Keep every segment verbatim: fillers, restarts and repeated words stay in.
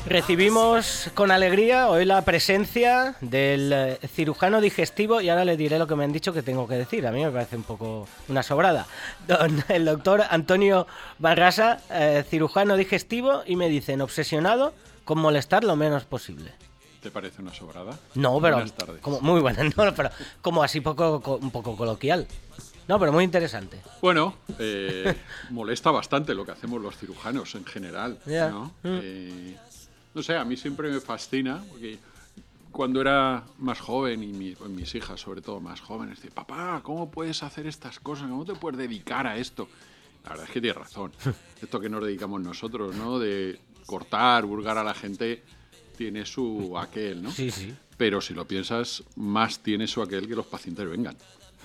Recibimos con alegría hoy la presencia del cirujano digestivo y ahora le diré lo que me han dicho que tengo que decir. A mí me parece un poco una sobrada. Don, el doctor Antonio Barrasa, eh, cirujano digestivo, y me dicen obsesionado con molestar lo menos posible. ¿Te parece una sobrada? No, pero buenas tardes. Como, muy buena, no, pero como así poco, un poco coloquial. No, pero muy interesante. Bueno, eh, molesta bastante lo que hacemos los cirujanos en general, Yeah. ¿no? Mm. Eh, no sé, a mí siempre me fascina, porque cuando era más joven, y mi, mis hijas sobre todo más jóvenes, decían, papá, ¿cómo puedes hacer estas cosas? ¿Cómo te puedes dedicar a esto? La verdad es que tienes razón. Esto que nos dedicamos nosotros, ¿no? De cortar, hurgar a la gente, tiene su aquel, ¿no? Sí, sí. Pero si lo piensas, más tiene su aquel que los pacientes vengan,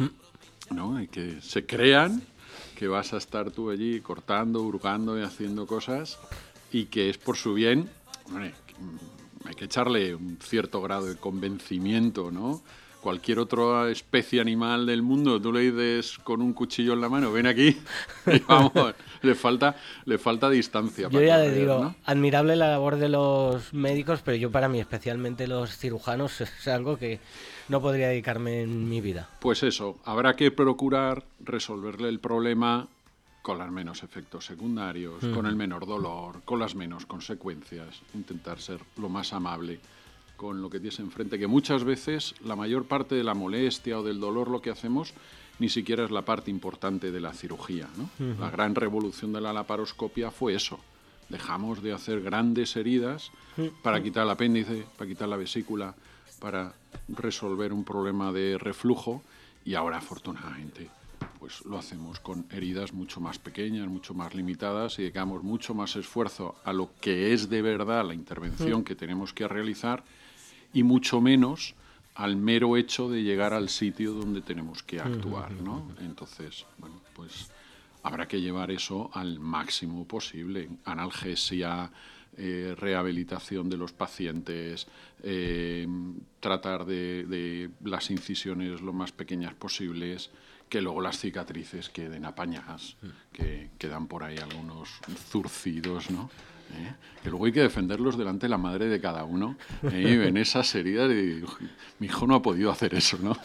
¿no? Y que se crean que vas a estar tú allí cortando, hurgando y haciendo cosas y que es por su bien. Hombre, hay que echarle un cierto grado de convencimiento, ¿no? Cualquier otra especie animal del mundo, tú le dices con un cuchillo en la mano, ven aquí, y vamos, le falta, le falta distancia. Yo ya le correr, digo, ¿no? admirable la labor de los médicos, pero yo para mí, especialmente los cirujanos, es algo que no podría dedicarme en mi vida. Pues eso, habrá que procurar resolverle el problema con los menos efectos secundarios, mm. con el menor dolor, con las menos consecuencias, intentar ser lo más amable con lo que tienes enfrente, que muchas veces la mayor parte de la molestia o del dolor lo que hacemos ni siquiera es la parte importante de la cirugía, ¿no? Uh-huh. La gran revolución de la laparoscopia fue eso. Dejamos de hacer grandes heridas uh-huh. para quitar el apéndice, para quitar la vesícula, para resolver un problema de reflujo, y ahora afortunadamente pues lo hacemos con heridas mucho más pequeñas, mucho más limitadas, y dedicamos mucho más esfuerzo a lo que es de verdad la intervención uh-huh. que tenemos que realizar, y mucho menos al mero hecho de llegar al sitio donde tenemos que actuar, ¿no? Entonces, bueno, pues habrá que llevar eso al máximo posible. Analgesia, eh, rehabilitación de los pacientes, eh, tratar de, de las incisiones lo más pequeñas posibles, que luego las cicatrices queden apañadas, que quedan por ahí algunos zurcidos, ¿no? ¿Eh? Que luego hay que defenderlos delante de la madre de cada uno, ¿eh? Y ven esas heridas y mi hijo no ha podido hacer eso, ¿no?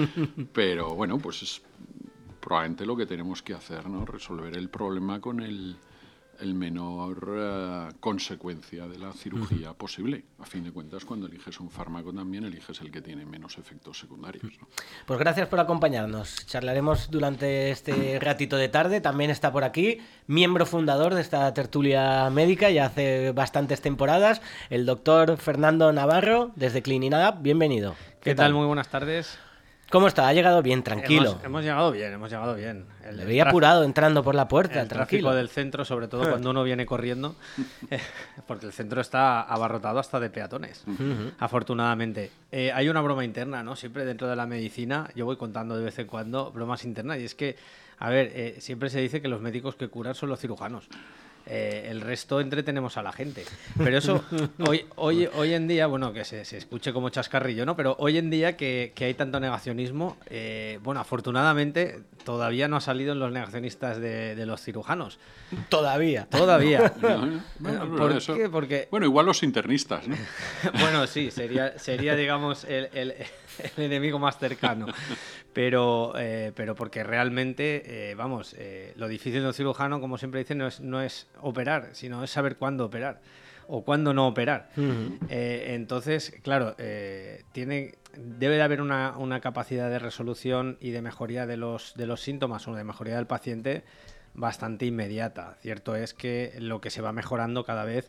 Pero bueno, pues es probablemente lo que tenemos que hacer, ¿no? Resolver el problema con el, el menor uh, consecuencia de la cirugía posible. A fin de cuentas, cuando eliges un fármaco también eliges el que tiene menos efectos secundarios, ¿no? Pues gracias por acompañarnos. Charlaremos durante este ratito de tarde. También está por aquí, miembro fundador de esta tertulia médica ya hace bastantes temporadas, el doctor Fernando Navarro, desde Clininadap. Bienvenido. ¿Qué, ¿Qué tal? tal? Muy buenas tardes. ¿Cómo está? ¿Ha llegado bien? Tranquilo. Hemos, hemos llegado bien, hemos llegado bien. El, Le veía apurado entrando por la puerta, el tranquilo. El tráfico del centro, sobre todo cuando uno viene corriendo, eh, porque el centro está abarrotado hasta de peatones, uh-huh. afortunadamente. Eh, hay una broma interna, ¿no? Siempre dentro de la medicina, yo voy contando de vez en cuando bromas internas, y es que, a ver, eh, siempre se dice que los médicos que curan son los cirujanos. Eh, el resto entretenemos a la gente. Pero eso, hoy, hoy, hoy en día, bueno, que se, se escuche como chascarrillo, ¿no? Pero hoy en día que, que hay tanto negacionismo, eh, bueno, afortunadamente todavía no ha salido en los negacionistas de, de los cirujanos. Todavía. Todavía. No, no, bueno, ¿Por eso, qué? Porque... Bueno, igual los internistas, ¿no? Bueno, sí, sería, sería digamos, el, el, el enemigo más cercano. Pero, eh, pero porque realmente, eh, vamos, eh, lo difícil de un cirujano, como siempre dicen, no es, no es operar, sino es saber cuándo operar o cuándo no operar. Uh-huh. Eh, entonces, claro, eh, tiene, debe de haber una, una capacidad de resolución y de mejoría de los, de los síntomas o de mejoría del paciente bastante inmediata. Cierto es que lo que se va mejorando cada vez,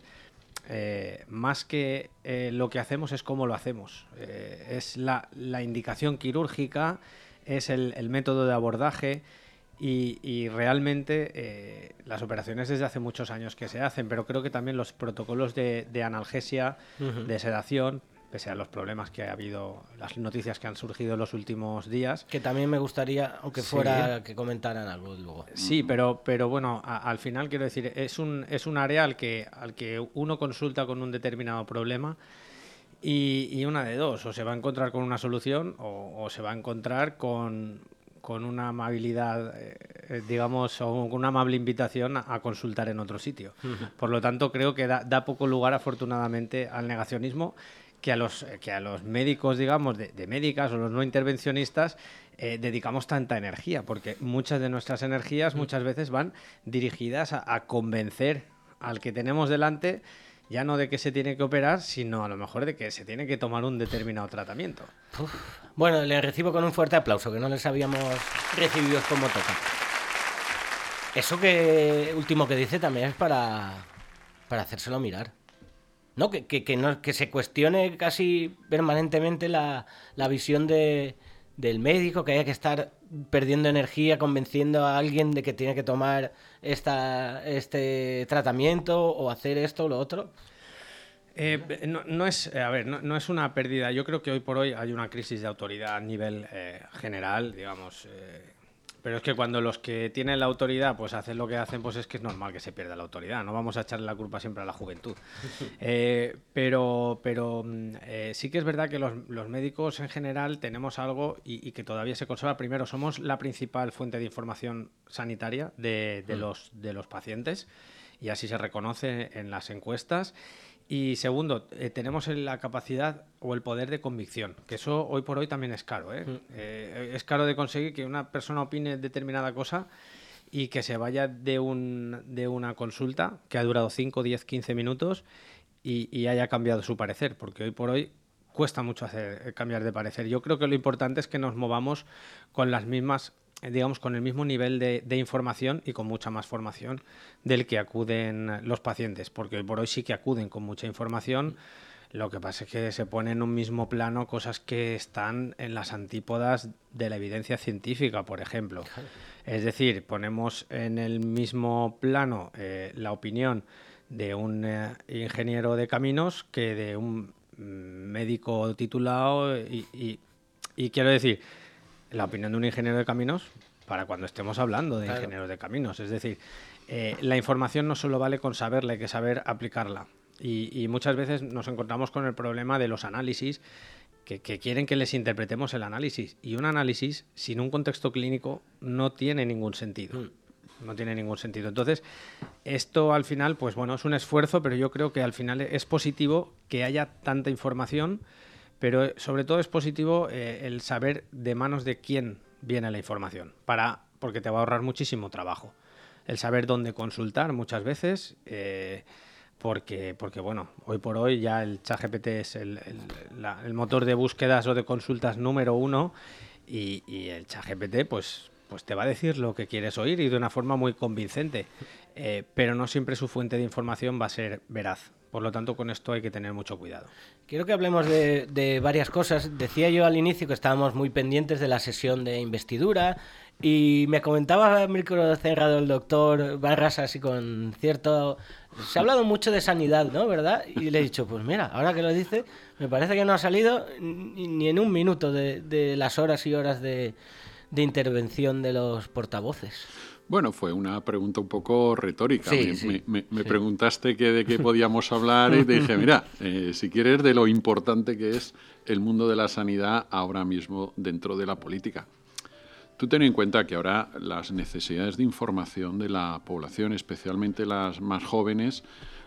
eh, más que eh, lo que hacemos, es cómo lo hacemos. Eh, es la, la indicación quirúrgica, es el, el método de abordaje. Y, y realmente eh, las operaciones desde hace muchos años que se hacen, pero creo que también los protocolos de, de analgesia, uh-huh. de sedación, pese a los problemas que ha habido, las noticias que han surgido en los últimos días. Que también me gustaría, aunque fuera, sí. que comentaran algo luego. Sí, pero, pero bueno, a, al final quiero decir, es un, es un área al que, al que uno consulta con un determinado problema. Y, y una de dos, o se va a encontrar con una solución o, o se va a encontrar con... con una amabilidad, eh, digamos, o con una amable invitación a, a consultar en otro sitio. Por lo tanto, creo que da, da poco lugar, afortunadamente, al negacionismo, que a los, que a los médicos, digamos, de, de médicas o los no intervencionistas eh, dedicamos tanta energía, porque muchas de nuestras energías muchas veces van dirigidas a, a convencer al que tenemos delante, ya no de que se tiene que operar, sino a lo mejor de que se tiene que tomar un determinado tratamiento. Uf. Bueno, le recibo con un fuerte aplauso, que no les habíamos recibido como toca. Eso que último que dice también es para, para hacérselo mirar. ¿No? Que, que, que, no, que se cuestione casi permanentemente la, la visión de, del médico, que haya que estar perdiendo energía convenciendo a alguien de que tiene que tomar esta, este tratamiento o hacer esto o lo otro. Eh, no, no es, a ver, no, no es una pérdida. Yo creo que hoy por hoy hay una crisis de autoridad a nivel eh, general, digamos. Eh, pero es que cuando los que tienen la autoridad pues hacen lo que hacen, pues es que es normal que se pierda la autoridad. No vamos a echarle la culpa siempre a la juventud. Eh, pero pero eh, sí que es verdad que los, los médicos en general tenemos algo y, y que todavía se conserva. Primero, somos la principal fuente de información sanitaria de, de, los, de los pacientes y así se reconoce en las encuestas. Y segundo, eh, tenemos la capacidad o el poder de convicción, que eso hoy por hoy también es caro, ¿eh? Mm. Eh, es caro de conseguir que una persona opine determinada cosa y que se vaya de, un, de una consulta que ha durado cinco, diez, quince minutos y, y haya cambiado su parecer, porque hoy por hoy cuesta mucho hacer cambiar de parecer. Yo creo que lo importante es que nos movamos con las mismas, digamos, con el mismo nivel de, de información y con mucha más formación del que acuden los pacientes, porque hoy por hoy sí que acuden con mucha información. Lo que pasa es que se ponen en un mismo plano cosas que están en las antípodas de la evidencia científica, por ejemplo. Es decir, ponemos en el mismo plano eh, la opinión de un eh, ingeniero de caminos que de un médico titulado y, y, y quiero decir, la opinión de un ingeniero de caminos para cuando estemos hablando de claro. ingenieros de caminos. Es decir, eh, la información no solo vale con saberla, hay que saber aplicarla. Y, y muchas veces nos encontramos con el problema de los análisis que, que quieren que les interpretemos el análisis. Y un análisis sin un contexto clínico no tiene ningún sentido. Mm. No tiene ningún sentido. Entonces, esto al final, pues bueno, es un esfuerzo, pero yo creo que al final es positivo que haya tanta información, pero sobre todo es positivo eh, el saber de manos de quién viene la información, para, porque te va a ahorrar muchísimo trabajo. El saber dónde consultar muchas veces, eh, porque, porque bueno, hoy por hoy ya el ChatGPT es el, el, la, el motor de búsquedas o de consultas número uno y, y el ChatGPT, pues... pues te va a decir lo que quieres oír y de una forma muy convincente, eh, pero no siempre su fuente de información va a ser veraz. Por lo tanto, con esto hay que tener mucho cuidado. Quiero que hablemos de, de varias cosas. Decía yo al inicio que estábamos muy pendientes de la sesión de investidura y me comentaba micro cerrado el doctor Barras así con cierto... Se ha hablado mucho de sanidad, ¿no? ¿Verdad? Y le he dicho, pues mira, ahora que lo dice, me parece que no ha salido ni, ni en un minuto de, de las horas y horas de... de intervención de los portavoces. Bueno, fue una pregunta un poco retórica. Sí, me, sí, me, me, me sí. preguntaste que de qué podíamos hablar y te dije, mira, eh, si quieres, de lo importante que es el mundo de la sanidad ahora mismo dentro de la política. Tú ten en cuenta que ahora las necesidades de información de la población, especialmente las más jóvenes,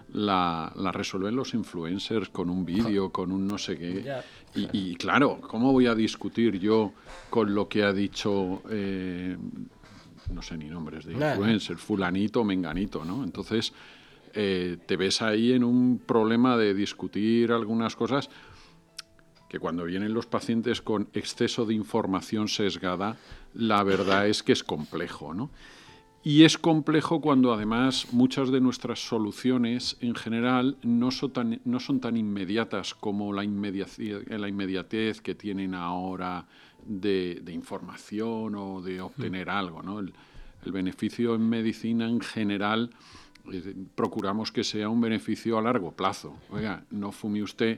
la, la resuelven los influencers con un vídeo, con un no sé qué. Y, y claro, ¿cómo voy a discutir yo con lo que ha dicho, eh, no sé ni nombres de influencers, fulanito, menganito, ¿no? Entonces, eh, te ves ahí en un problema de discutir algunas cosas que cuando vienen los pacientes con exceso de información sesgada, la verdad es que es complejo, ¿no? Y es complejo cuando además muchas de nuestras soluciones en general no son tan, no son tan inmediatas como la inmediatez, la inmediatez que tienen ahora de, de información o de obtener algo, ¿no? El, el beneficio en medicina en general eh, procuramos que sea un beneficio a largo plazo. Oiga, no fume usted,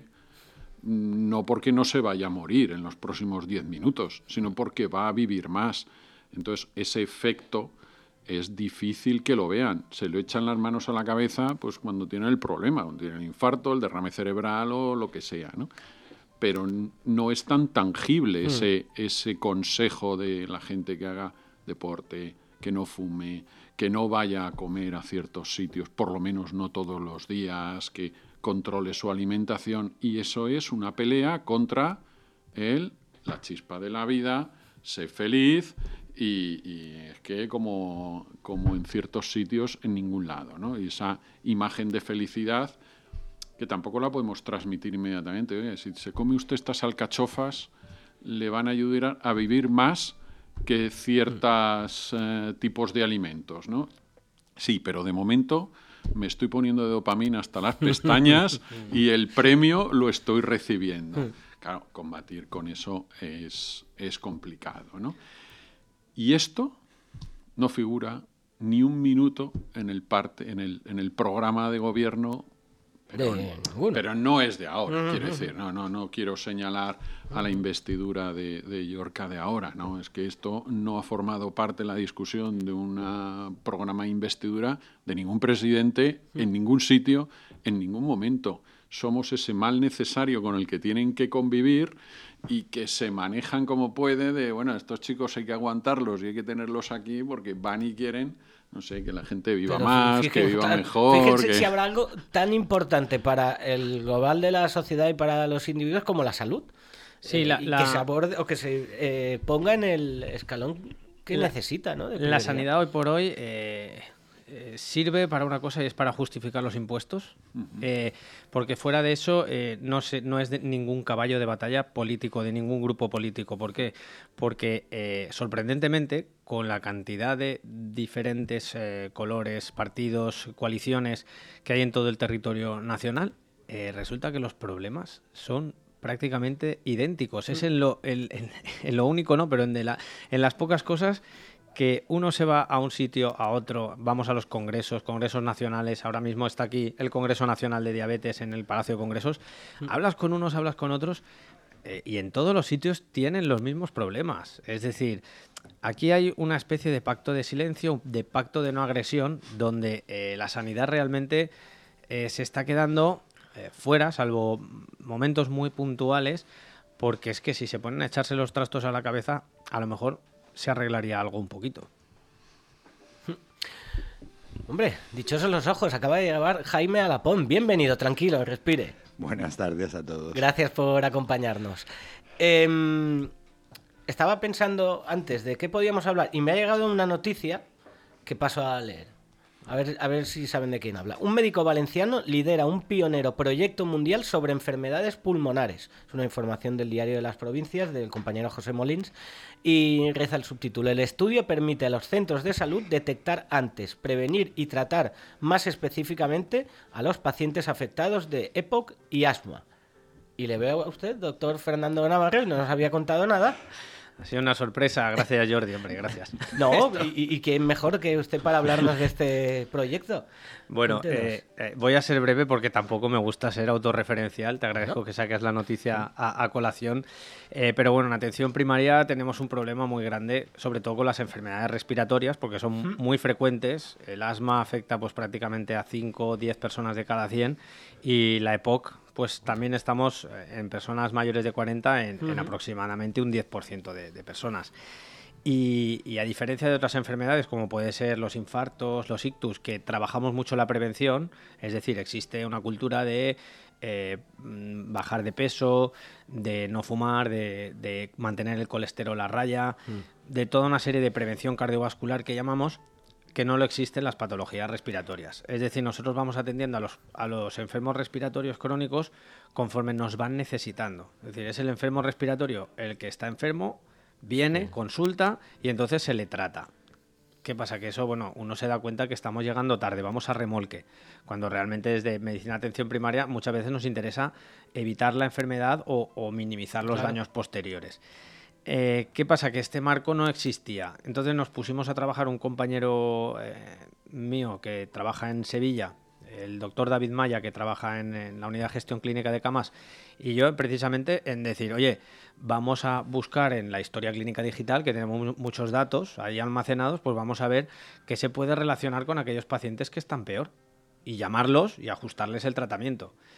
no porque no se vaya a morir en los próximos diez minutos, sino porque va a vivir más. Entonces, ese efecto es difícil que lo vean. Se lo echan las manos a la cabeza pues cuando tienen el problema, cuando tienen el infarto, el derrame cerebral o lo que sea, ¿no? pero no es tan tangible mm. ese, ese consejo de la gente que haga deporte, que no fume, que no vaya a comer a ciertos sitios, por lo menos no todos los días, que controle su alimentación, y eso es una pelea contra el, la chispa de la vida, sé feliz, y, y es que como, como en ciertos sitios, en ningún lado, ¿no? Y esa imagen de felicidad que tampoco la podemos transmitir inmediatamente. Oye, si se come usted estas alcachofas, le van a ayudar a vivir más que ciertos eh, tipos de alimentos, ¿no? Sí, pero de momento me estoy poniendo de dopamina hasta las pestañas y el premio lo estoy recibiendo. Claro, combatir con eso es, es complicado, ¿no? Y esto no figura ni un minuto en el, parte, en el, en el programa de gobierno. Pero, pero no es de ahora, quiero decir, no, no, no quiero señalar a la investidura de, de Llorca de ahora, ¿no? Es que esto no ha formado parte de la discusión de un programa de investidura de ningún presidente, en ningún sitio, en ningún momento. Somos ese mal necesario con el que tienen que convivir y que se manejan como puede de, bueno, estos chicos hay que aguantarlos y hay que tenerlos aquí porque van y quieren... No sé, que la gente viva Pero más, fíjense, que viva claro, mejor... Fíjense que... si habrá algo tan importante para el global de la sociedad y para los individuos como la salud. Sí, eh, la, y la... que se aborde o que se eh, ponga en el escalón que la, necesita, ¿no? La sanidad hoy por hoy eh, eh, sirve para una cosa y es para justificar los impuestos. Uh-huh. eh, porque fuera de eso eh, no, se, no es de ningún caballo de batalla político, de ningún grupo político. ¿Por qué? Porque eh, sorprendentemente, con la cantidad de diferentes eh, colores, partidos, coaliciones que hay en todo el territorio nacional, eh, resulta que los problemas son prácticamente idénticos. Es en lo, en, en, en lo único, ¿no? Pero en, de la, en las pocas cosas que uno se va a un sitio, a otro, vamos a los congresos, congresos nacionales, ahora mismo está aquí el Congreso Nacional de Diabetes en el Palacio de Congresos, hablas con unos, hablas con otros, eh, y en todos los sitios tienen los mismos problemas. Es decir, aquí hay una especie de pacto de silencio, de pacto de no agresión, donde eh, la sanidad realmente eh, se está quedando eh, fuera, salvo momentos muy puntuales, porque es que si se ponen a echarse los trastos a la cabeza, a lo mejor se arreglaría algo un poquito. Hombre, dichosos los ojos, acaba de llegar Jaime Alapón. Bienvenido, tranquilo, respire. Buenas tardes a todos. Gracias por acompañarnos. Eh, estaba pensando antes de qué podíamos hablar y me ha llegado una noticia que paso a leer. A ver, a ver si saben de quién habla. Un médico valenciano lidera un pionero proyecto mundial sobre enfermedades pulmonares. Es una información del Diario de las Provincias, del compañero José Molins, y reza el subtítulo. El estudio permite a los centros de salud detectar antes, prevenir y tratar más específicamente a los pacientes afectados de E P O C y asma. Y le veo a usted, doctor Fernando Navarro, y no nos había contado nada. Ha sido una sorpresa, gracias Jordi, hombre, gracias. No, y, y quién mejor que usted para hablarnos de este proyecto. Bueno, eh, eh, voy a ser breve porque tampoco me gusta ser autorreferencial, te agradezco ¿no? que saques la noticia a, a colación, eh, pero bueno, en atención primaria tenemos un problema muy grande, sobre todo con las enfermedades respiratorias, porque son ¿Mm? muy frecuentes. El asma afecta pues prácticamente a cinco o diez personas de cada cien y la E P O C pues también estamos en personas mayores de cuarenta en, uh-huh. en aproximadamente un diez por ciento de, de personas. Y, y a diferencia de otras enfermedades como puede ser los infartos, los ictus, que trabajamos mucho la prevención, es decir, existe una cultura de eh, bajar de peso, de no fumar, de, de mantener el colesterol a raya, uh-huh. de toda una serie de prevención cardiovascular que llamamos, que no lo existen las patologías respiratorias. Es decir, nosotros vamos atendiendo a los, a los enfermos respiratorios crónicos conforme nos van necesitando. Es decir, es el enfermo respiratorio el que está enfermo, viene, sí. consulta y entonces se le trata. ¿Qué pasa? Que eso, bueno, uno se da cuenta que estamos llegando tarde, vamos a remolque. Cuando realmente desde medicina de atención primaria muchas veces nos interesa evitar la enfermedad o, o minimizar los claro. daños posteriores. Eh, ¿Qué pasa? Que este marco no existía. Entonces nos pusimos a trabajar un compañero eh, mío que trabaja en Sevilla, el doctor David Maya, que trabaja en, en la unidad de gestión clínica de camas, y yo precisamente en decir, oye, vamos a buscar en la historia clínica digital, que tenemos muchos datos ahí almacenados, pues vamos a ver qué se puede relacionar con aquellos pacientes que están peor y llamarlos y ajustarles el tratamiento.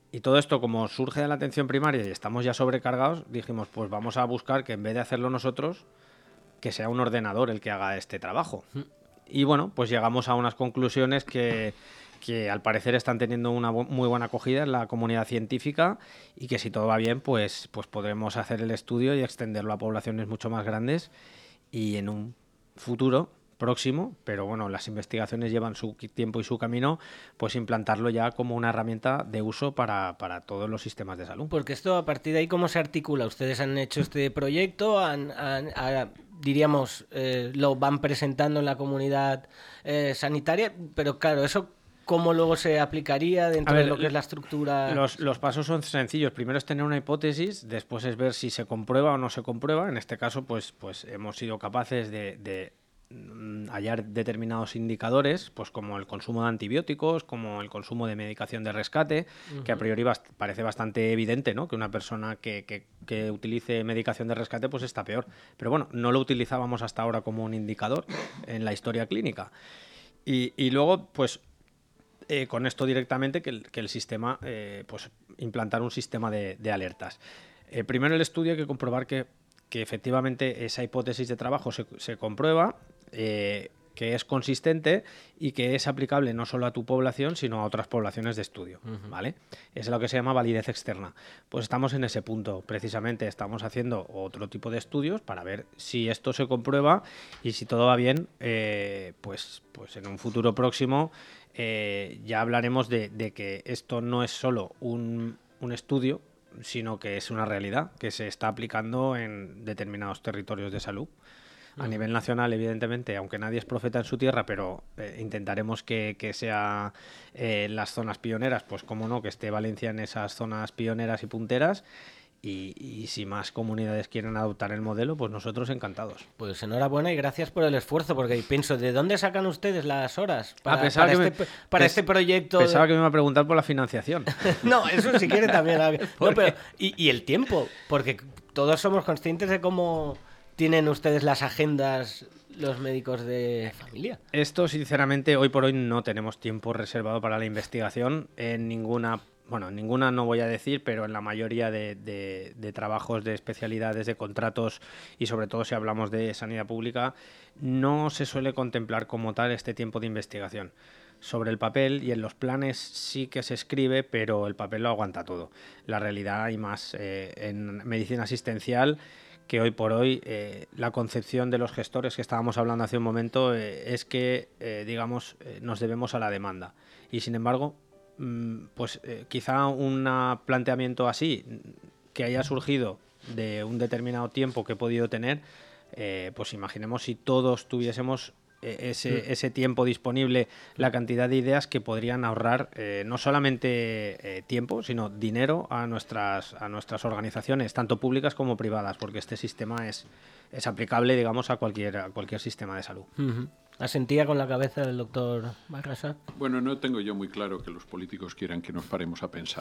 Y todo esto, como surge de la atención primaria y estamos ya sobrecargados, dijimos, pues vamos a buscar que en vez de hacerlo nosotros, que sea un ordenador el que haga este trabajo. Y bueno, pues llegamos a unas conclusiones que, que al parecer están teniendo una bu- muy buena acogida en la comunidad científica y que si todo va bien, pues, pues podremos hacer el estudio y extenderlo a poblaciones mucho más grandes y en un futuro próximo, pero bueno, las investigaciones llevan su qui- tiempo y su camino, pues implantarlo ya como una herramienta de uso para, para todos los sistemas de salud. Porque esto, a partir de ahí, ¿cómo se articula? Ustedes han hecho este proyecto, han, han- ha- diríamos, eh, lo van presentando en la comunidad eh, sanitaria, pero claro, eso, ¿cómo luego se aplicaría dentro A ver, de lo que es la estructura? Los, los pasos son sencillos. Primero es tener una hipótesis, después es ver si se comprueba o no se comprueba. En este caso, pues, pues hemos sido capaces de, de mm, hallar determinados indicadores, pues como el consumo de antibióticos, como el consumo de medicación de rescate, que a priori bast- parece bastante evidente, ¿no? Que una persona que, que- que utilice medicación de rescate pues está peor. Pero bueno, no lo utilizábamos hasta ahora como un indicador en la historia clínica. Y, y luego, pues eh, con esto directamente que el, que el sistema, eh, pues implantar un sistema de, de alertas. Eh, primero el estudio hay que comprobar que, que efectivamente esa hipótesis de trabajo se, se comprueba, eh, que es consistente y que es aplicable no solo a tu población, sino a otras poblaciones de estudio, uh-huh. ¿Vale? Es lo que se llama validez externa. Pues estamos en ese punto, precisamente estamos haciendo otro tipo de estudios para ver si esto se comprueba y si todo va bien, eh, pues, pues en un futuro próximo eh, ya hablaremos de, de que esto no es solo un, un estudio, sino que es una realidad que se está aplicando en determinados territorios de salud. A nivel nacional, evidentemente, aunque nadie es profeta en su tierra, pero eh, intentaremos que, que sea eh, las zonas pioneras, pues cómo no, que esté Valencia en esas zonas pioneras y punteras. Y, y si más comunidades quieren adoptar el modelo, pues nosotros encantados. Pues enhorabuena y gracias por el esfuerzo, porque pienso, ¿de dónde sacan ustedes las horas para, ah, pensaba para, que este, me, para pens, este proyecto? Pensaba de... que me iba a preguntar por la financiación. No, eso si quiere también. No, pero, y, y el tiempo, porque todos somos conscientes de cómo tienen ustedes las agendas los médicos de familia. Esto, sinceramente, hoy por hoy no tenemos tiempo reservado para la investigación en ninguna, bueno, en ninguna no voy a decir, pero en la mayoría de, de, de trabajos de especialidades, de contratos y sobre todo si hablamos de sanidad pública, no se suele contemplar como tal este tiempo de investigación. Sobre el papel y en los planes sí que se escribe, pero el papel lo aguanta todo. La realidad y más eh, en medicina asistencial, que hoy por hoy eh, la concepción de los gestores que estábamos hablando hace un momento eh, es que, eh, digamos, eh, nos debemos a la demanda. Y sin embargo, mmm, pues eh, quizá un planteamiento así, que haya surgido de un determinado tiempo que he podido tener, eh, pues imaginemos si todos tuviésemos ese, ese tiempo disponible, la cantidad de ideas que podrían ahorrar eh, no solamente eh, tiempo, sino dinero a nuestras, a nuestras organizaciones, tanto públicas como privadas, porque este sistema es, es aplicable, digamos, a cualquier, a cualquier sistema de salud. Uh-huh. ¿Asentía con la cabeza el doctor Barrasa? Bueno, no tengo yo muy claro que los políticos quieran que nos paremos a pensar.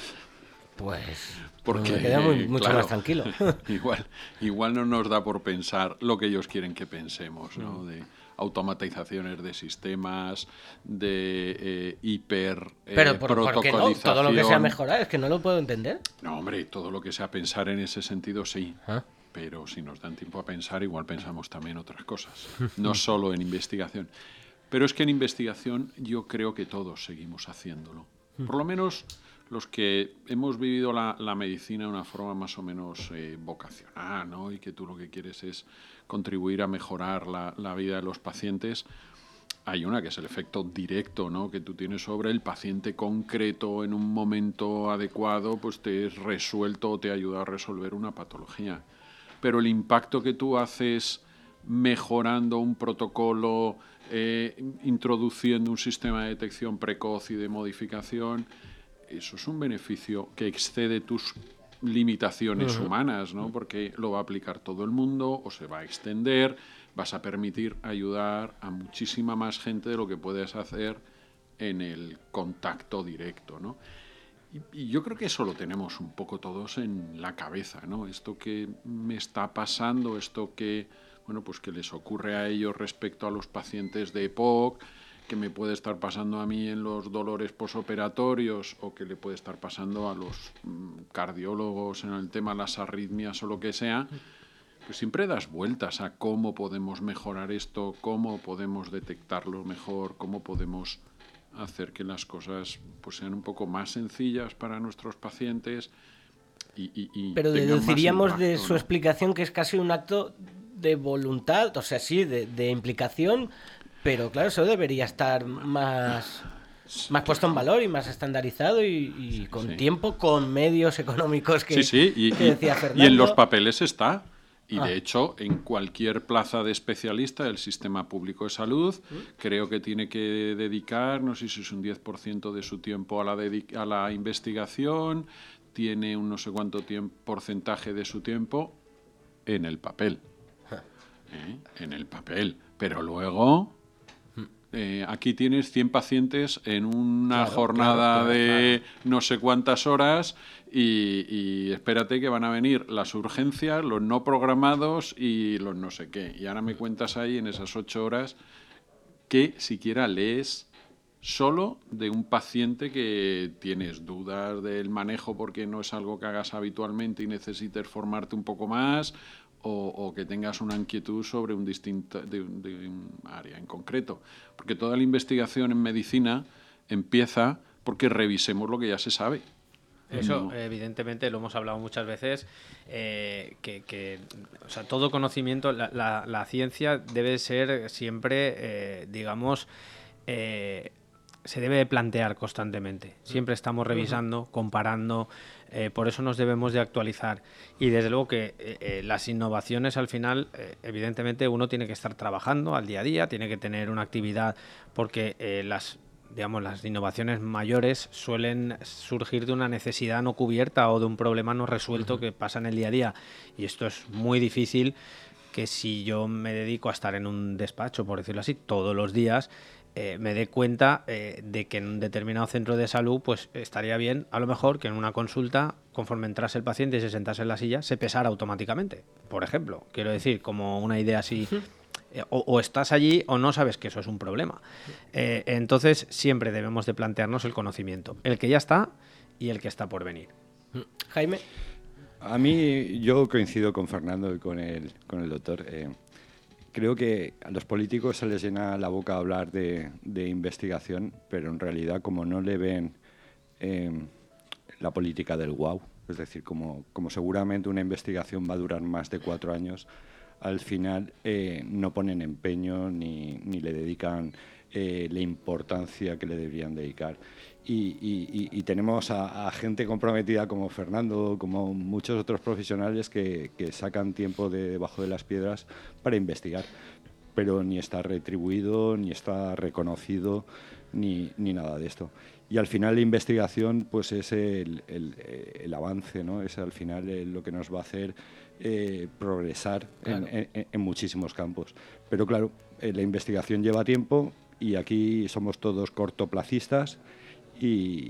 Pues porque me queda muy, mucho claro, más tranquilo. igual, igual no nos da por pensar lo que ellos quieren que pensemos, ¿no? De automatizaciones de sistemas, de eh, hiper eh, Pero por, protocolización. ¿por qué no? Todo lo que sea mejorar, es que no lo puedo entender. No, hombre, todo lo que sea pensar en ese sentido, sí. ¿Ah? Pero si nos dan tiempo a pensar, igual pensamos también otras cosas. No solo en investigación. Pero es que en investigación yo creo que todos seguimos haciéndolo. Por lo menos los que hemos vivido la, la medicina de una forma más o menos eh, vocacional, ¿no? Y que tú lo que quieres es contribuir a mejorar la, la vida de los pacientes. Hay una que es el efecto directo, ¿no? Que tú tienes sobre el paciente concreto en un momento adecuado, pues te es resuelto o te ayuda a resolver una patología. Pero el impacto que tú haces mejorando un protocolo, eh, introduciendo un sistema de detección precoz y de modificación, eso es un beneficio que excede tus limitaciones uh-huh. humanas, ¿no? Porque lo va a aplicar todo el mundo o se va a extender, vas a permitir ayudar a muchísima más gente de lo que puedes hacer en el contacto directo, ¿no? Y, y yo creo que eso lo tenemos un poco todos en la cabeza, ¿no? Esto que me está pasando, esto que, bueno, pues que les ocurre a ellos respecto a los pacientes de E P O C, que me puede estar pasando a mí en los dolores posoperatorios o que le puede estar pasando a los mm, cardiólogos en el tema de las arritmias o lo que sea, pues siempre das vueltas a cómo podemos mejorar esto, cómo podemos detectarlo mejor, cómo podemos hacer que las cosas pues sean un poco más sencillas para nuestros pacientes y, y, y Pero tengan más deduciríamos impacto, de su ¿no? explicación que es casi un acto de voluntad, o sea, sí, de, de implicación, pero claro, eso debería estar más, más puesto en valor y más estandarizado y, y con Sí. tiempo, con medios económicos que, Sí, sí, y, que y- decía Fernando. y en los papeles está. Y Ah. de hecho, en cualquier plaza de especialista del sistema público de salud, creo que tiene que dedicar, no sé si es un diez por ciento de su tiempo a la, dedi- a la investigación, tiene un no sé cuánto tiempo, porcentaje de su tiempo en el papel. ¿Eh? En el papel. Pero luego, eh, aquí tienes cien pacientes en una Claro, jornada claro, claro, de no sé cuántas horas y, y espérate que van a venir las urgencias, los no programados y los no sé qué. Y ahora me cuentas ahí en esas ocho horas que siquiera lees solo de un paciente que tienes dudas del manejo porque no es algo que hagas habitualmente y necesites formarte un poco más, o, o que tengas una inquietud sobre un distinto de, un- de un área en concreto. Porque toda la investigación en medicina empieza porque revisemos lo que ya se sabe. Eso, No. evidentemente, lo hemos hablado muchas veces, eh, que, que, o sea, todo conocimiento, la, la- la ciencia debe ser siempre, eh, digamos, eh, se debe de plantear constantemente. Siempre estamos revisando, comparando, eh, por eso nos debemos de actualizar. Y desde luego que eh, eh, las innovaciones al final, eh, evidentemente, uno tiene que estar trabajando al día a día, tiene que tener una actividad, porque eh, las digamos, las innovaciones mayores suelen surgir de una necesidad no cubierta o de un problema no resuelto uh-huh. que pasa en el día a día. Y esto es muy difícil, que si yo me dedico a estar en un despacho, por decirlo así, todos los días, eh, me dé cuenta eh, de que en un determinado centro de salud pues estaría bien, a lo mejor, que en una consulta, conforme entrase el paciente y se sentase en la silla, se pesara automáticamente, por ejemplo. Quiero decir, como una idea así... Uh-huh. O, o estás allí o no sabes que eso es un problema. Eh, entonces, siempre debemos de plantearnos el conocimiento, el que ya está y el que está por venir. Jaime. A mí, yo coincido con Fernando y con el, con el doctor. Eh, creo que a los políticos se les llena la boca hablar de, de investigación, pero en realidad, como no le ven eh, la política del wow, es decir, como, como seguramente una investigación va a durar más de cuatro años, al final eh, no ponen empeño ni, ni le dedican eh, la importancia que le deberían dedicar. Y, y, y tenemos a, a gente comprometida como Fernando, como muchos otros profesionales que, que sacan tiempo de debajo de las piedras para investigar, pero ni está retribuido, ni está reconocido, ni, ni nada de esto. Y al final la investigación pues es el, el, el avance, ¿no? Es al final el, lo que nos va a hacer eh, progresar claro. en, en, en muchísimos campos. Pero claro, eh, la investigación lleva tiempo y aquí somos todos cortoplacistas y,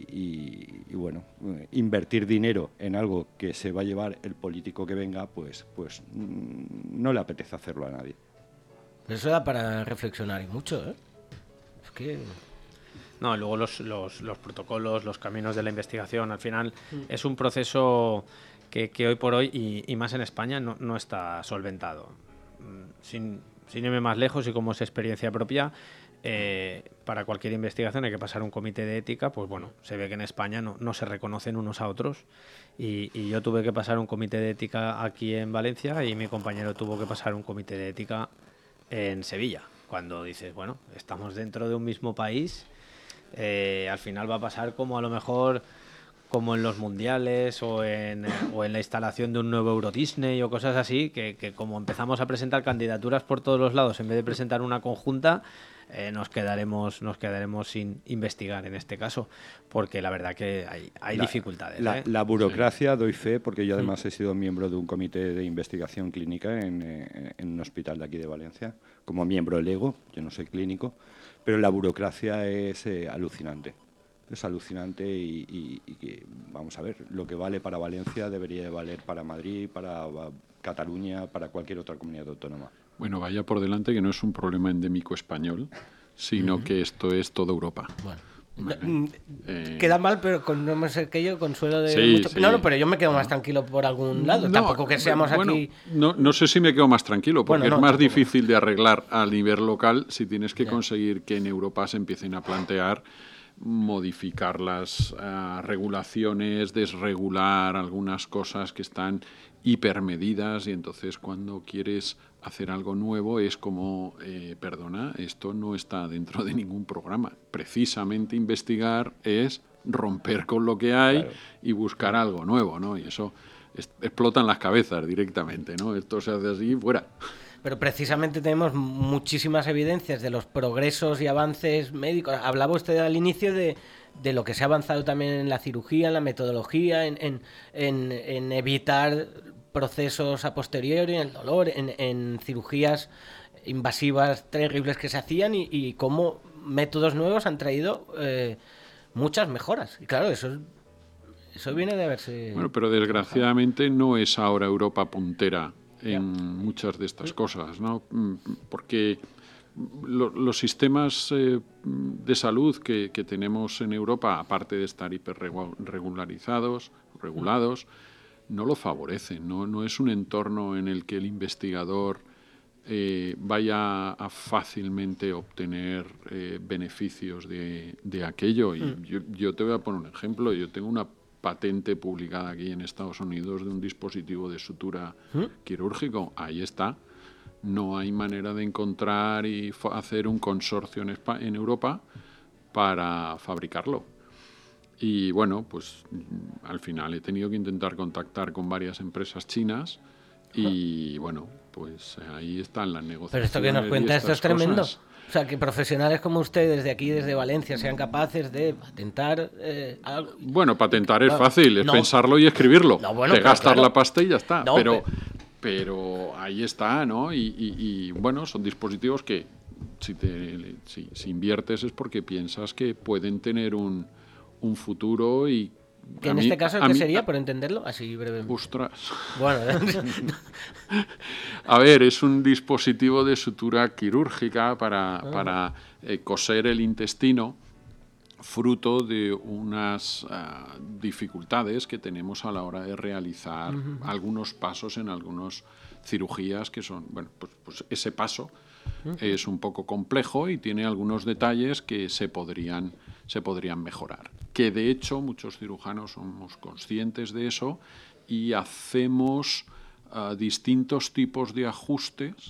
y, y bueno, invertir dinero en algo que se va a llevar el político que venga, pues, pues no le apetece hacerlo a nadie. Eso da para reflexionar y mucho, ¿eh? Es que... No, y luego los, los, los protocolos, los caminos de la investigación, al final mm. es un proceso que, que hoy por hoy, y, y más en España, no, no está solventado. Sin, sin irme más lejos y como es experiencia propia, eh, para cualquier investigación hay que pasar un comité de ética, pues bueno, se ve que en España no, no se reconocen unos a otros y, y yo tuve que pasar un comité de ética aquí en Valencia y mi compañero tuvo que pasar un comité de ética en Sevilla. Cuando dices, bueno, estamos dentro de un mismo país... Eh, al final va a pasar como a lo mejor como en los mundiales o en, o en la instalación de un nuevo Euro Disney o cosas así, que, que como empezamos a presentar candidaturas por todos los lados en vez de presentar una conjunta, eh, nos quedaremos nos quedaremos sin investigar en este caso, porque la verdad que hay, hay la, dificultades. La, ¿eh? la burocracia, sí. Doy fe, porque yo además he sido miembro de un comité de investigación clínica en, eh, en un hospital de aquí de Valencia, como miembro del E G O, yo no soy clínico, pero la burocracia es eh, alucinante. Es alucinante y, y, y que, vamos a ver, lo que vale para Valencia debería de valer para Madrid, para Cataluña, para cualquier otra comunidad autónoma. Bueno, vaya por delante que no es un problema endémico español, sino uh-huh. que esto es toda Europa. Bueno. Vale. No, eh... Queda mal, pero con no me sé que yo consuelo de sí, mucho... sí. No, no, pero yo me quedo más tranquilo por algún lado. No, Tampoco que seamos bueno, aquí... No, no sé si me quedo más tranquilo, porque bueno, no, es más tampoco. difícil de arreglar a nivel local si tienes que ya. conseguir que en Europa se empiecen a plantear modificar las uh, regulaciones, desregular algunas cosas que están hipermedidas, y entonces cuando quieres hacer algo nuevo es como, eh, perdona, esto no está dentro de ningún programa. Precisamente investigar es romper con lo que hay, claro, y buscar algo nuevo, ¿no? Y eso es, explotan las cabezas directamente, ¿no? Esto se hace así, fuera. Pero precisamente tenemos muchísimas evidencias de los progresos y avances médicos. Hablaba usted al inicio de, de lo que se ha avanzado también en la cirugía, en la metodología, en, en, en, en evitar procesos a posteriori, en el dolor, en, en cirugías invasivas terribles que se hacían, y, y cómo métodos nuevos han traído eh, muchas mejoras. Y claro, eso, eso viene de haberse... Bueno, pero desgraciadamente no es ahora Europa puntera en muchas de estas cosas, ¿no? Porque lo, los sistemas eh, de salud que, que tenemos en Europa, aparte de estar hiperregularizados, regulados, no lo favorecen, ¿no? No es un entorno en el que el investigador eh, vaya a fácilmente obtener eh, beneficios de, de aquello. Y mm. yo, yo te voy a poner un ejemplo. Yo tengo una patente publicada aquí en Estados Unidos de un dispositivo de sutura ¿Mm? quirúrgico. Ahí está. No hay manera de encontrar y hacer un consorcio en, España, en Europa para fabricarlo. Y bueno, pues al final he tenido que intentar contactar con varias empresas chinas y bueno, pues ahí están las negociaciones. Pero esto que nos cuenta, esto es tremendo. Cosas. O sea, que profesionales como ustedes desde aquí, desde Valencia, sean capaces de patentar eh, algo. Bueno, patentar es fácil, es no. pensarlo y escribirlo. No, bueno, Te gastas claro. la pasta y ya está. No, pero, pero... pero ahí está, ¿no? Y, y, y bueno, son dispositivos que si, te, si, si inviertes es porque piensas que pueden tener un, un futuro y... ¿Que en mí, este caso qué mí, sería, a, por entenderlo? Así brevemente. ¡Ostras! Bueno, a ver, es un dispositivo de sutura quirúrgica para, ah. para eh, coser el intestino, fruto de unas uh, dificultades que tenemos a la hora de realizar uh-huh. algunos pasos en algunas cirugías que son, bueno, pues, pues ese paso uh-huh. es un poco complejo y tiene algunos detalles que se podrían, se podrían mejorar. Que de hecho muchos cirujanos somos conscientes de eso y hacemos uh, distintos tipos de ajustes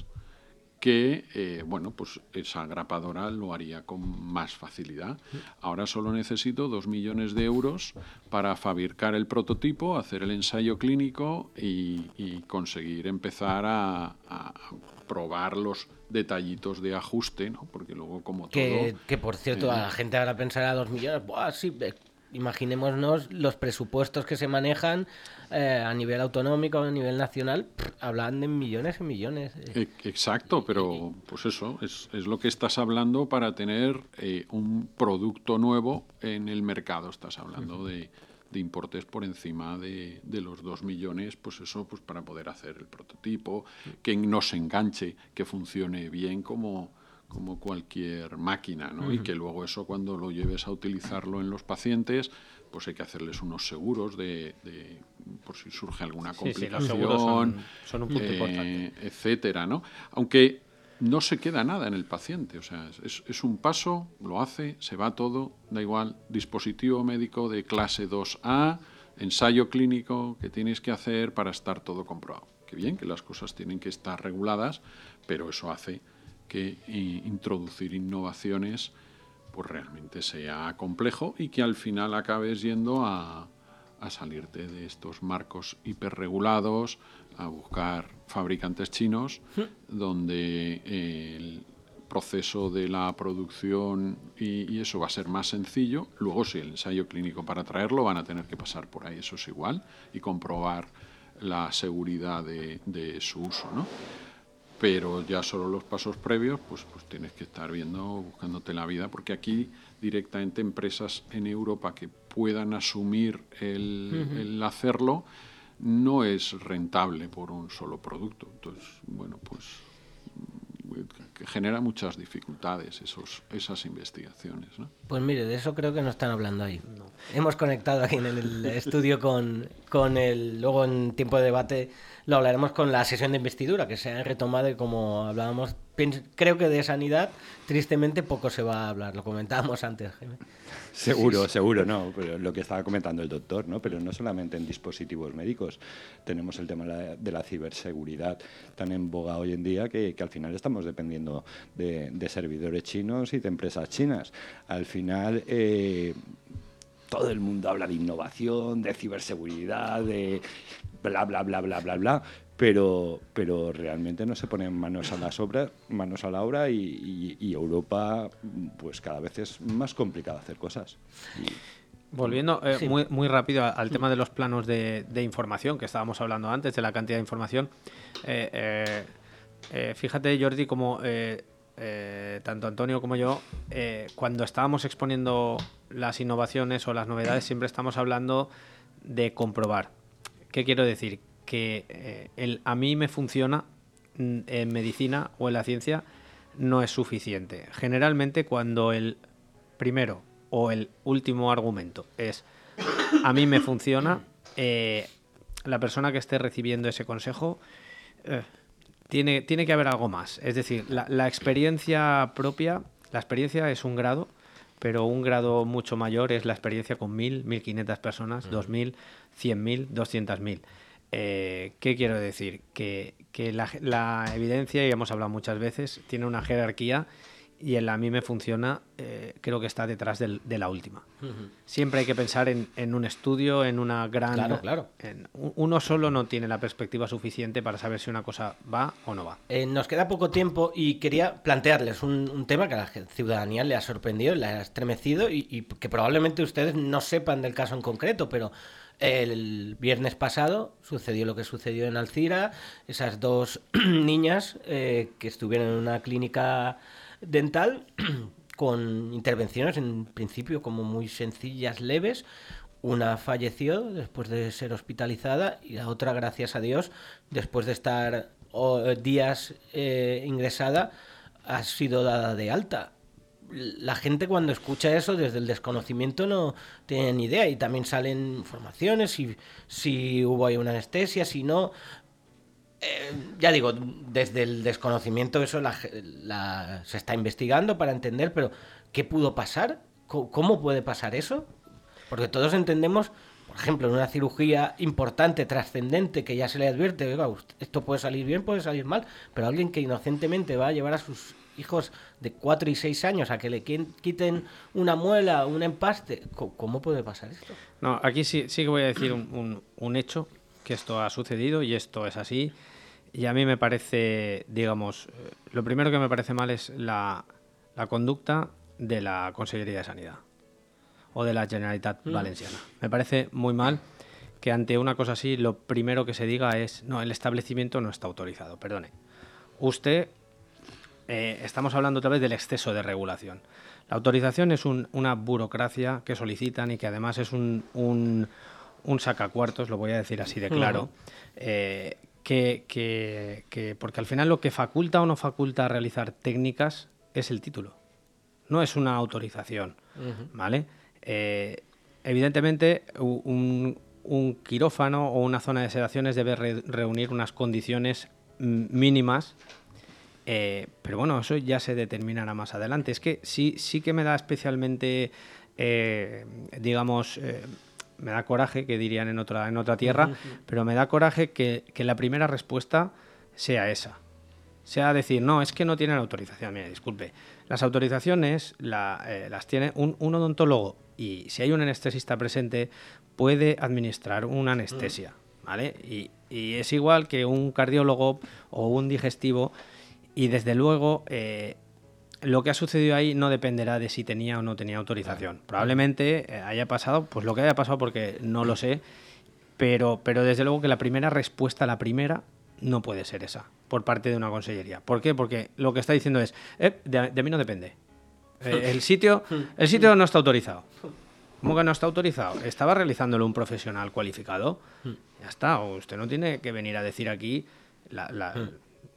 que, eh, bueno, pues esa grapadora lo haría con más facilidad. Ahora solo necesito dos millones de euros para fabricar el prototipo, hacer el ensayo clínico y, y conseguir empezar a, a probar los detallitos de ajuste, ¿no? Porque luego, como que, todo... Que, por cierto, eh, a la gente ahora pensará dos millones, ¡buah, sí! Imaginémonos los presupuestos que se manejan eh, a nivel autonómico, a nivel nacional, pff, hablan de millones y millones. Eh. Exacto, pero pues eso, es, es lo que estás hablando para tener eh, un producto nuevo en el mercado. Estás hablando uh-huh. de, de importes por encima de, de los dos millones, pues eso, pues para poder hacer el prototipo, uh-huh. que no se enganche, que funcione bien como... como cualquier máquina, ¿no? Uh-huh. Y que luego eso, cuando lo lleves a utilizarlo en los pacientes, pues hay que hacerles unos seguros de, de por si surge alguna complicación, sí, sí, los seguros son, son un punto eh, importante, etcétera, ¿no? Aunque no se queda nada en el paciente, o sea, es, es un paso, lo hace, se va todo, da igual, dispositivo médico de clase dos A, ensayo clínico que tienes que hacer para estar todo comprobado. Qué bien que las cosas tienen que estar reguladas, pero eso hace que eh, introducir innovaciones pues realmente sea complejo y que al final acabes yendo a, a salirte de estos marcos hiperregulados, a buscar fabricantes chinos, ¿Mm? donde eh, el proceso de la producción y, y eso va a ser más sencillo. Luego, si el ensayo clínico para traerlo van a tener que pasar por ahí, eso es igual, y comprobar la seguridad de, de su uso, ¿no? Pero ya solo los pasos previos, pues, pues tienes que estar viendo, buscándote la vida, porque aquí directamente empresas en Europa que puedan asumir el, uh-huh. el hacerlo no es rentable por un solo producto. Entonces, bueno, pues que genera muchas dificultades esos, esas investigaciones, ¿no? Pues mire, de eso creo que no están hablando ahí. No. Hemos conectado aquí en el estudio con, con el... Luego en tiempo de debate lo hablaremos con la sesión de investidura, que se ha retomado y como hablábamos, creo que de sanidad, tristemente poco se va a hablar. Lo comentábamos antes, Jaime. Seguro, sí, sí. seguro, no. Pero lo que estaba comentando el doctor, ¿no? Pero no solamente en dispositivos médicos. Tenemos el tema de la, de la ciberseguridad tan en boga hoy en día que, que al final estamos dependiendo de, de servidores chinos y de empresas chinas. Al final... Eh, todo el mundo habla de innovación, de ciberseguridad, de bla, bla, bla, bla, bla, bla, pero, pero realmente no se ponen manos a las obras, manos a la obra y, y, y Europa, pues cada vez es más complicado hacer cosas. Y, Volviendo eh, sí. muy, muy rápido al tema de los planos de, de información que estábamos hablando antes, de la cantidad de información. Eh, eh, eh, fíjate, Jordi, como... Eh, Eh, tanto Antonio como yo, eh, cuando estábamos exponiendo las innovaciones o las novedades, siempre estamos hablando de comprobar. ¿Qué quiero decir? Que eh, el a mí me funciona en medicina o en la ciencia no es suficiente. Generalmente cuando el primero o el último argumento es a mí me funciona, eh, la persona que esté recibiendo ese consejo... Eh, Tiene, tiene que haber algo más. Es decir, la, la experiencia propia, la experiencia es un grado, pero un grado mucho mayor es la experiencia con mil, mil quinientas personas, dos mil, cien mil, doscientas mil. Eh, ¿Qué quiero decir? Que, que la, la evidencia, y hemos hablado muchas veces, tiene una jerarquía y el a mí me funciona, eh, creo que está detrás del, de la última. Uh-huh. Siempre hay que pensar en, en un estudio, en una gran... Claro, claro. En, uno solo no tiene la perspectiva suficiente para saber si una cosa va o no va. Eh, nos queda poco tiempo y quería plantearles un, un tema que a la ciudadanía le ha sorprendido, le ha estremecido y, y que probablemente ustedes no sepan del caso en concreto, pero... El viernes pasado sucedió lo que sucedió en Alcira, esas dos niñas eh, que estuvieron en una clínica dental con intervenciones en principio como muy sencillas, leves. Una falleció después de ser hospitalizada y la otra, gracias a Dios, después de estar oh, días eh, ingresada, ha sido dada de alta. La gente cuando escucha eso desde el desconocimiento no tiene ni idea y también salen informaciones si, si hubo ahí una anestesia, si no... Eh, ya digo, desde el desconocimiento eso la, la, se está investigando para entender, pero ¿qué pudo pasar? ¿Cómo, cómo puede pasar eso? Porque todos entendemos, por ejemplo, en una cirugía importante, trascendente, que ya se le advierte, oiga, esto puede salir bien, puede salir mal, pero alguien que inocentemente va a llevar a sus hijos de cuatro y seis años a que le quiten una muela, un empaste, ¿cómo puede pasar esto? No, aquí sí, sí que voy a decir un, un, un hecho, que esto ha sucedido y esto es así. Y a mí me parece, digamos, lo primero que me parece mal es la, la conducta de la Consellería de Sanidad o de la Generalitat mm. Valenciana. Me parece muy mal que ante una cosa así lo primero que se diga es no, el establecimiento no está autorizado. Perdone. Usted... Eh, estamos hablando otra vez del exceso de regulación. La autorización es un, una burocracia que solicitan y que además es un, un, un sacacuartos, lo voy a decir así de claro, uh-huh. eh, que, que, que porque al final lo que faculta o no faculta a realizar técnicas es el título, no es una autorización, uh-huh. ¿vale? Eh, evidentemente un, un quirófano o una zona de sedaciones debe re- reunir unas condiciones m- mínimas. Eh, pero bueno, eso ya se determinará más adelante. Es que sí, sí que me da especialmente, eh, digamos, eh, me da coraje, que dirían en otra, en otra tierra, uh-huh. pero me da coraje que, que la primera respuesta sea esa. Sea decir, no, es que no tienen autorización. Mira, disculpe, las autorizaciones la, eh, las tiene un, un odontólogo y si hay un anestesista presente puede administrar una anestesia, ¿vale? Y, y es igual que un cardiólogo o un digestivo. Y desde luego, eh, lo que ha sucedido ahí no dependerá de si tenía o no tenía autorización. Probablemente eh, haya pasado, pues lo que haya pasado porque no lo sé, pero, pero desde luego que la primera respuesta, la primera, no puede ser esa, por parte de una consellería. ¿Por qué? Porque lo que está diciendo es, eh, de, de mí no depende. Eh, el sitio, el sitio no está autorizado. ¿Cómo que no está autorizado? Estaba realizándolo un profesional cualificado. Ya está, usted no tiene que venir a decir aquí... la, la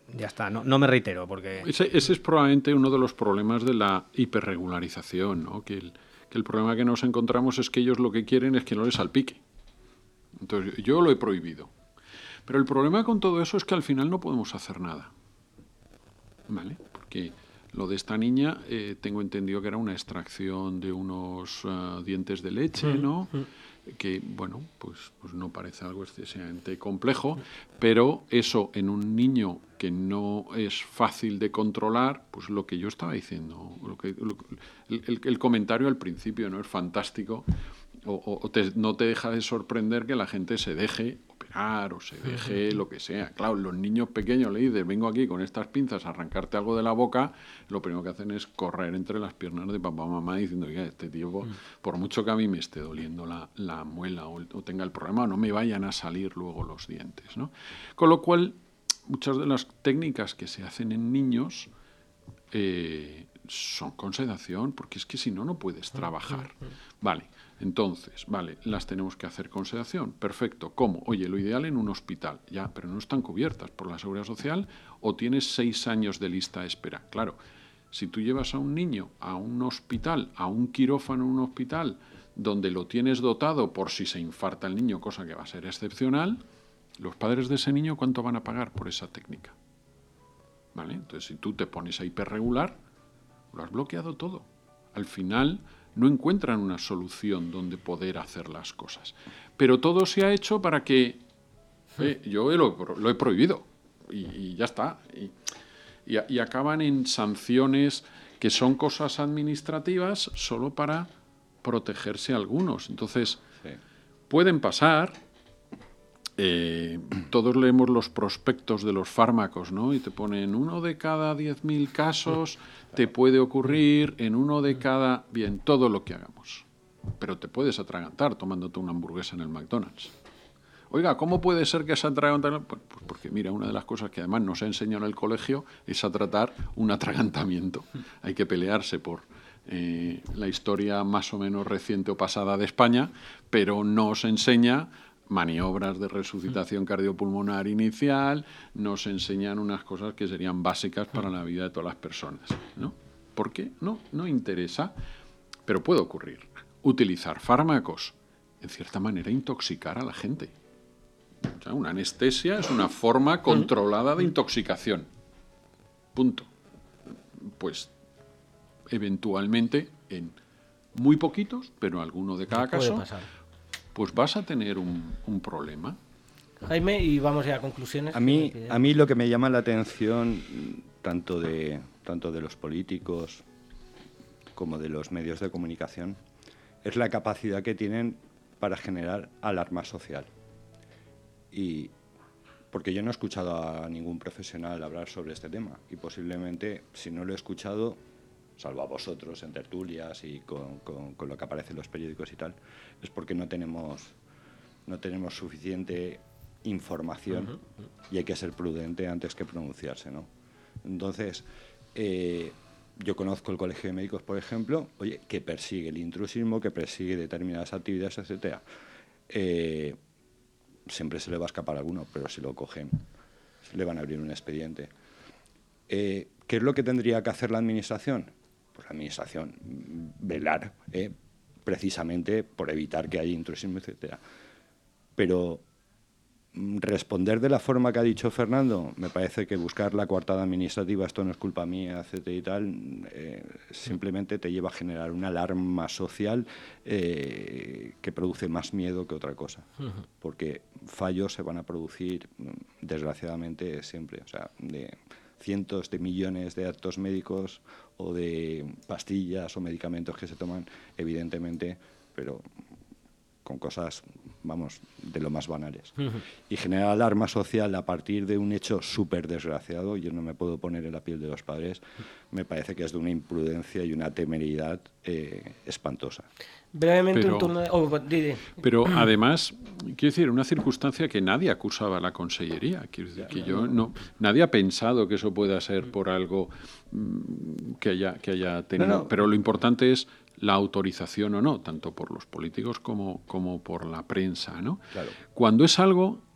Ya está, no, no me reitero porque... Ese, ese es probablemente uno de los problemas de la hiperregularización, ¿no? Que el, que el problema que nos encontramos es que ellos lo que quieren es que no les salpique. Entonces, yo lo he prohibido. Pero el problema con todo eso es que al final no podemos hacer nada. ¿Vale? Porque lo de esta niña, eh, tengo entendido que era una extracción de unos uh, dientes de leche, ¿no? Que, bueno, pues, pues no parece algo excesivamente complejo, pero eso en un niño que no es fácil de controlar, pues lo que yo estaba diciendo, lo que, lo, el, el comentario al principio, ¿no? Es fantástico, o, o, o te, no te deja de sorprender que la gente se deje operar o se deje lo que sea. Claro, los niños pequeños le dices, vengo aquí con estas pinzas a arrancarte algo de la boca, lo primero que hacen es correr entre las piernas de papá o mamá diciendo, oiga, este tío, por, por mucho que a mí me esté doliendo la, la muela o, o tenga el problema, no me vayan a salir luego los dientes, ¿no? Con lo cual, muchas de las técnicas que se hacen en niños eh, son con sedación, porque es que si no, no puedes trabajar. Vale. Entonces, vale, las tenemos que hacer con sedación. Perfecto. ¿Cómo? Oye, lo ideal en un hospital. Ya, pero no están cubiertas por la Seguridad Social o tienes seis años de lista de espera. Claro, si tú llevas a un niño a un hospital, a un quirófano en un hospital, donde lo tienes dotado por si se infarta el niño, cosa que va a ser excepcional, los padres de ese niño, ¿cuánto van a pagar por esa técnica? ¿Vale? Entonces, si tú te pones a hiperregular, lo has bloqueado todo. Al final no encuentran una solución donde poder hacer las cosas. Pero todo se ha hecho para que... Eh, yo lo, lo he prohibido y, y ya está. Y, y, y acaban en sanciones que son cosas administrativas solo para protegerse a algunos. Entonces, sí. Pueden pasar... Eh, todos leemos los prospectos de los fármacos, ¿no? Y te ponen uno de cada diez mil casos te puede ocurrir, en uno de cada... Bien, todo lo que hagamos. Pero te puedes atragantar tomándote una hamburguesa en el McDonald's. Oiga, ¿cómo puede ser que se atragantan? Pues porque, mira, una de las cosas que además nos enseñado en el colegio es a tratar un atragantamiento. Hay que pelearse por eh, la historia más o menos reciente o pasada de España, pero nos enseña... maniobras de resucitación cardiopulmonar inicial, nos enseñan unas cosas que serían básicas para la vida de todas las personas, ¿no? ¿Por qué? No, no interesa, pero puede ocurrir. Utilizar fármacos, en cierta manera, intoxicar a la gente. O sea, una anestesia es una forma controlada de intoxicación. Punto. Pues, eventualmente, en muy poquitos, pero alguno de cada caso... Puede pasar. Pues vas a tener un, un problema. Jaime, y vamos ya a conclusiones. A mí, a mí lo que me llama la atención, tanto de, tanto de los políticos como de los medios de comunicación, es la capacidad que tienen para generar alarma social. Y porque yo no he escuchado a ningún profesional hablar sobre este tema, y posiblemente, si no lo he escuchado, salvo a vosotros en tertulias y con, con, con lo que aparece en los periódicos y tal, es porque no tenemos, no tenemos suficiente información uh-huh. y hay que ser prudente antes que pronunciarse, ¿no? Entonces, eh, yo conozco el Colegio de Médicos, por ejemplo, oye, que persigue el intrusismo, que persigue determinadas actividades, etcétera. Eh, siempre se le va a escapar a alguno, pero si lo cogen, le van a abrir un expediente. Eh, ¿Qué es lo que tendría que hacer la Administración? Pues la Administración, velar eh, precisamente por evitar que haya intrusismo, etcétera. Pero responder de la forma que ha dicho Fernando, me parece que buscar la coartada administrativa, esto no es culpa mía, etcétera y tal, eh, simplemente te lleva a generar una alarma social eh, que produce más miedo que otra cosa. Uh-huh. Porque fallos se van a producir, desgraciadamente, siempre. O sea, de cientos de millones de actos médicos o de pastillas o medicamentos que se toman, evidentemente, pero con cosas, vamos, de lo más banales. Uh-huh. Y generar alarma social a partir de un hecho súper desgraciado, yo no me puedo poner en la piel de los padres, me parece que es de una imprudencia y una temeridad eh, espantosa. Brevemente pero, un turno de... Oh, Didi. Pero además, quiero decir, una circunstancia que nadie acusaba a la Consellería. Quiero decir, que yo no, nadie ha pensado que eso pueda ser por algo mmm, que haya, que haya tenido. No, no. Pero lo importante es la autorización o no, tanto por los políticos como, como por la prensa, ¿no? Claro. Cuando es algo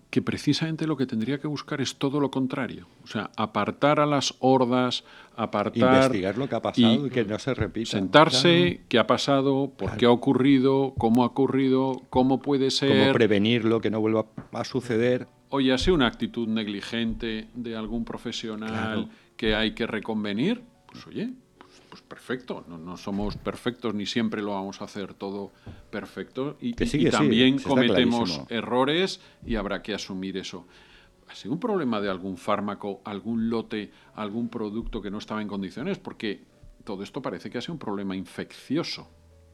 que precisamente lo que tendría que buscar es todo lo contrario. O sea, apartar a las hordas, apartar... Investigar lo que ha pasado y, y que no se repita. Sentarse, claro. qué ha pasado, por Claro. qué ha ocurrido, cómo ha ocurrido, cómo puede ser... Cómo prevenirlo, que no vuelva a suceder. Oye, ha sido una actitud negligente de algún profesional Claro. que hay que reconvenir. Pues oye, pues, pues perfecto. No, no somos perfectos ni siempre lo vamos a hacer todo perfecto. Y, Que sí, y que sí, también sí, está cometemos clarísimo. errores y habrá que asumir eso. ¿Ha sido un problema de algún fármaco, algún lote, algún producto que no estaba en condiciones? Porque todo esto parece que ha sido un problema infeccioso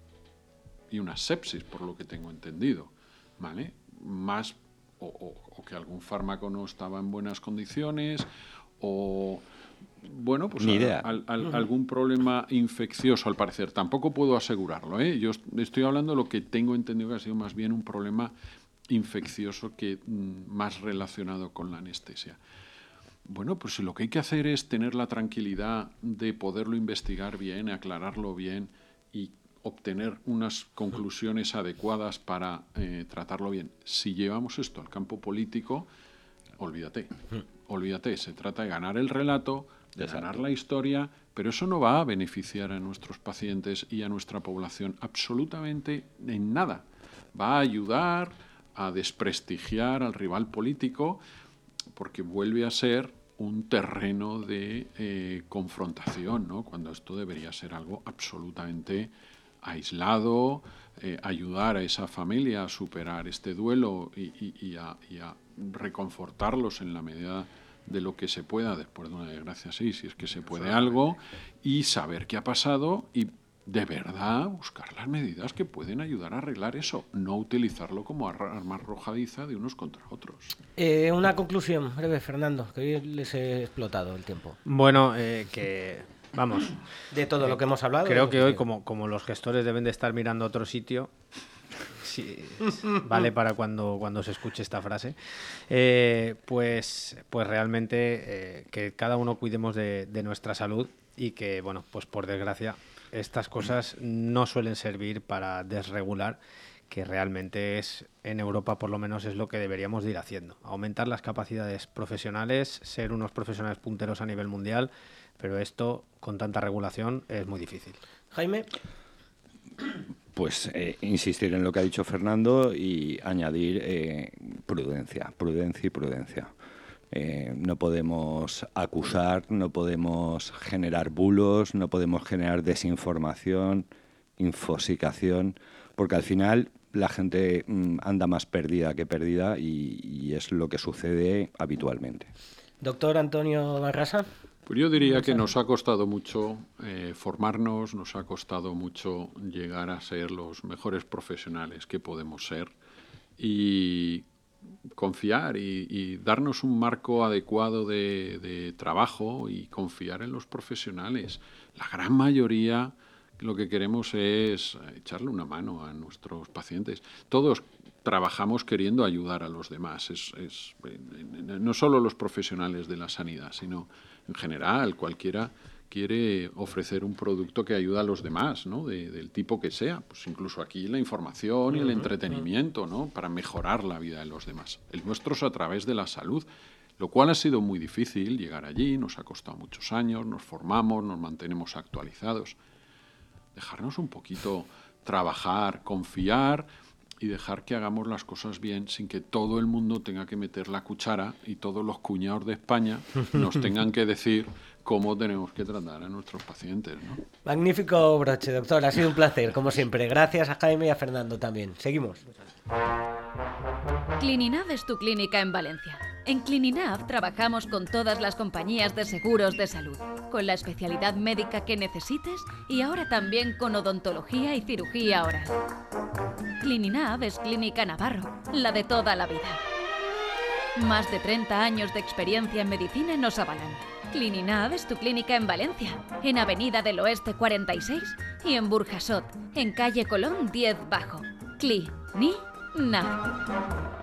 y una sepsis, por lo que tengo entendido, ¿vale? Más o, o, o que algún fármaco no estaba en buenas condiciones o bueno, pues Ni a- idea. al- al- algún problema infeccioso al parecer. Tampoco puedo asegurarlo, ¿eh? Yo est- estoy hablando de lo que tengo entendido que ha sido más bien un problema infeccioso que mm, más relacionado con la anestesia. Bueno, pues si lo que hay que hacer es tener la tranquilidad de poderlo investigar bien, aclararlo bien y obtener unas conclusiones adecuadas para eh, tratarlo bien. Si llevamos esto al campo político, olvídate, olvídate, se trata de ganar el relato, de Exacto. ganar la historia, pero eso no va a beneficiar a nuestros pacientes y a nuestra población absolutamente en nada. Va a ayudar a desprestigiar al rival político porque vuelve a ser un terreno de eh, confrontación, ¿no? Cuando esto debería ser algo absolutamente aislado, eh, ayudar a esa familia a superar este duelo y, y- y a, y a reconfortarlos en la medida de lo que se pueda después de una desgracia así, si es que se puede algo, y saber qué ha pasado y de verdad buscar las medidas que pueden ayudar a arreglar eso, no utilizarlo como arra- arma arrojadiza de unos contra otros. Eh, una conclusión breve, Fernando, que hoy les he explotado el tiempo. Bueno, eh, que vamos, De todo lo que hemos hablado. creo lo que hoy como, como los gestores deben de estar mirando a otro sitio, sí, vale para cuando, cuando se escuche esta frase, eh, pues, pues realmente eh, que cada uno cuidemos de, de nuestra salud y que, bueno, pues por desgracia estas cosas no suelen servir para desregular, que realmente es, en Europa por lo menos es lo que deberíamos de ir haciendo. Aumentar las capacidades profesionales, ser unos profesionales punteros a nivel mundial, pero esto con tanta regulación es muy difícil. Jaime. Pues eh, insistir en lo que ha dicho Fernando y añadir eh, prudencia, prudencia y prudencia. Eh, no podemos acusar, no podemos generar bulos, no podemos generar desinformación, infosicación, porque al final la gente mm, anda más perdida que perdida y, y es lo que sucede habitualmente. Doctor Antonio Barrasa. Pues yo diría que nos ha costado mucho eh, formarnos, nos ha costado mucho llegar a ser los mejores profesionales que podemos ser y confiar y, y darnos un marco adecuado de, de trabajo y confiar en los profesionales. La gran mayoría lo que queremos es echarle una mano a nuestros pacientes. Todos trabajamos queriendo ayudar a los demás. Es, es, no solo los profesionales de la sanidad, sino en general cualquiera quiere ofrecer un producto que ayuda a los demás, ¿no? De, del tipo que sea. Pues incluso aquí la información y el entretenimiento, ¿no? Para mejorar la vida de los demás. El nuestro es a través de la salud, lo cual ha sido muy difícil llegar allí, nos ha costado muchos años, nos formamos, nos mantenemos actualizados. Dejarnos un poquito trabajar, confiar y dejar que hagamos las cosas bien sin que todo el mundo tenga que meter la cuchara y todos los cuñados de España nos tengan que decir cómo tenemos que tratar a nuestros pacientes, ¿no? Magnífico broche, doctor. Ha sido un placer, como siempre. Gracias a Jaime y a Fernando también. Seguimos. Clininav es tu clínica en Valencia. En Clininav trabajamos con todas las compañías de seguros de salud, con la especialidad médica que necesites y ahora también con odontología y cirugía oral. Clininav es Clínica Navarro, la de toda la vida. Más de treinta años de experiencia en medicina nos avalan. Clininav es tu clínica en Valencia, en Avenida del Oeste cuarenta y seis y en Burjasot, en calle Colón diez Bajo. Cli-ni-nav.